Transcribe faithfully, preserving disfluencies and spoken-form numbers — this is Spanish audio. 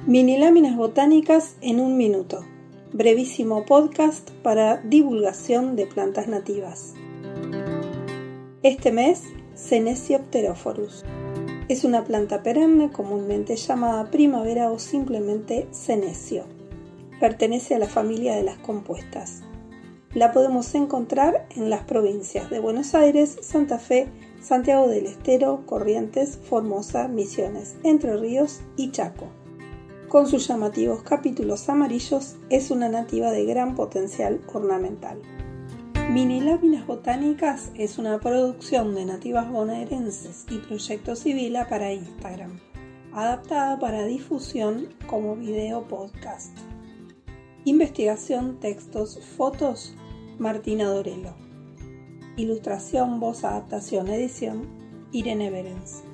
Mini láminas botánicas en un minuto. Brevísimo podcast para divulgación de plantas nativas. Este mes, Senecio pterophorus. Es una planta perenne comúnmente llamada primavera o simplemente senecio. Pertenece a la familia de las compuestas. La podemos encontrar en las provincias de Buenos Aires, Santa Fe, Santiago del Estero, Corrientes, Formosa, Misiones, Entre Ríos y Chaco. Con sus llamativos capítulos amarillos, es una nativa de gran potencial ornamental. Mini láminas botánicas es una producción de nativas bonaerenses y Proyecto Sibila para Instagram, adaptada para difusión como video podcast. Investigación, textos, fotos, Martina Dorelo. Ilustración, voz, adaptación, edición, Irene Berens.